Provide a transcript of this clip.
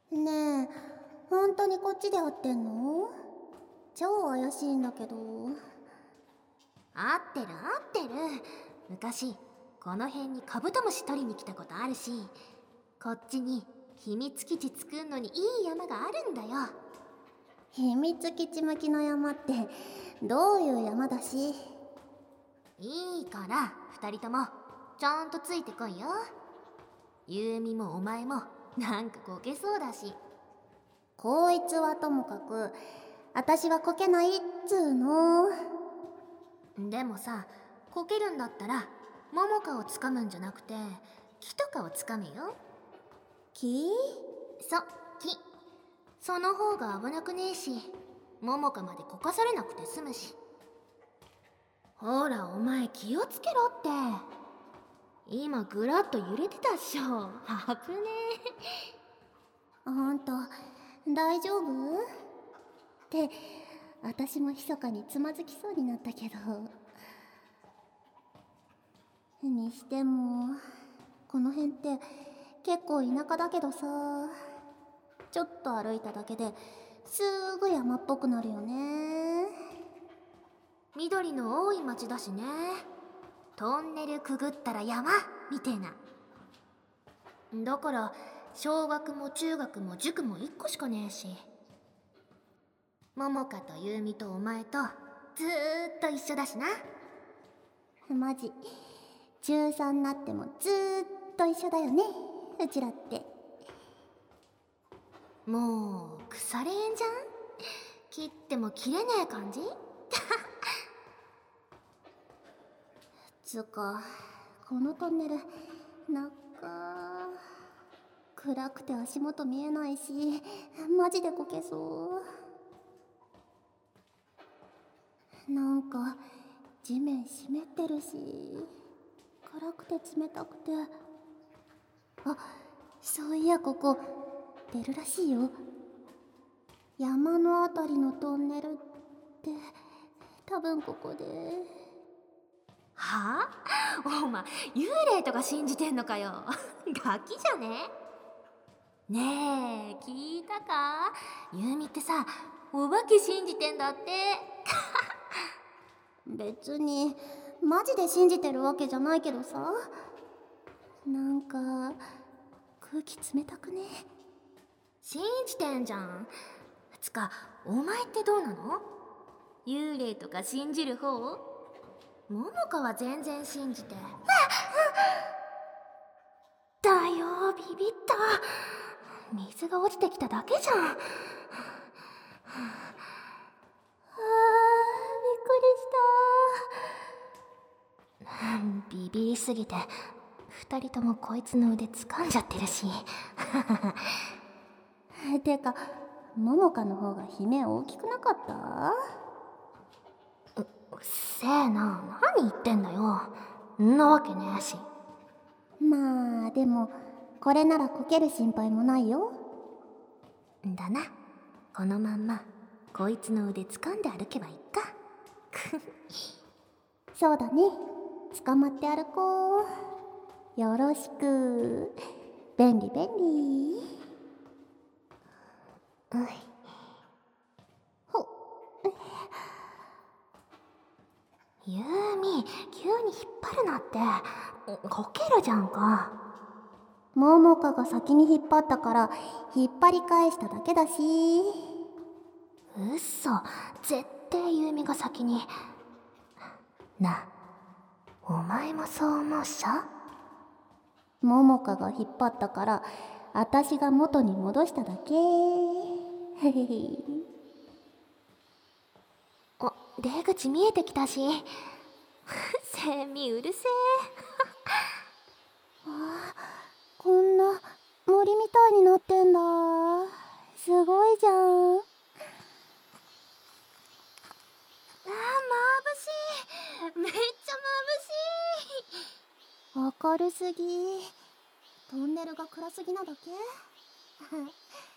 ねえ、本当にこっちで会ってんの？超怪しいんだけど。 合ってる合ってる。昔この辺にカブトムシ取りに来たことあるし、こっちに秘密基地作んのにいい山があるんだよ。 秘密基地向きの山ってどういう山だし。 いいから2人ともちゃんとついてこいよ。ユーミもお前もなんかこけそうだし。 こいつはともかく、私はこけないっつーの。 でもさ、こけるんだったらモモカをつかむんじゃなくて木とかをつかめよ。 木？ 木。その方が危なくねえし、モモカまでこかされなくて済むし。ほらお前気をつけろって。今ぐらっと揺れてたっしょ。危ねあんた大丈夫？って私も密かにつまずきそうになったけど。にしてもこの辺って結構田舎だけどさ、ちょっと歩いただけですぐ山っぽくなるよね。 緑の多い町だしね。トンネルくぐったら山みてえな。だから小学も中学も塾も1個しかねえし。モモカとユーミとお前とずーっと一緒だしな。 マジ中3になってもずーっと一緒だよね、うちらって。 もう腐れ縁じゃん。切っても切れねえ感じ。 つうかこのトンネルなんか暗くて足元見えないし、マジでこけそう。なんか地面湿ってるし、暗くて冷たくて。あ、そういやここ出るらしいよ。山のあたりのトンネルって多分ここで。 はあ？お前幽霊とか信じてんのかよ。ガキじゃね？ねえ聞いたか？ユーミってさ、お化け信じてんだって。 別にマジで信じてるわけじゃないけどさ、なんか空気冷たくね？ 信じてんじゃん。つかお前ってどうなの？幽霊とか信じる方？モモカは全然信じて。だよビビった。水が落ちてきただけじゃん。 びっくビビりすぎて2人ともこいつの腕掴んじゃってるし。 りした。てかももかの方が悲鳴大きくなかった？ うっせえな。何言ってんだよ。んなわけねえし。 まあでもこれならこける心配もないよ。 だな。このまんまこいつの腕掴んで歩けばいいか。 そうだね、捕まって歩こう。よろしく。便利便利。ほっ。 ユーミ急に引っ張るなって。こけるじゃんか。 ももかが先に引っ張ったから引っ張り返しただけだし。 うっそ、絶対ユーミが先に。な、お前もそう思うっしょ？ ももかが引っ張ったから私が元に戻しただけ。へへへ。 お、出口見えてきたし。セミうるせえ。 こんな森みたいになってんだ。すごいじゃん。 あー、眩しい。めっちゃ眩しい。 明るすぎ。トンネルが暗すぎなだけ。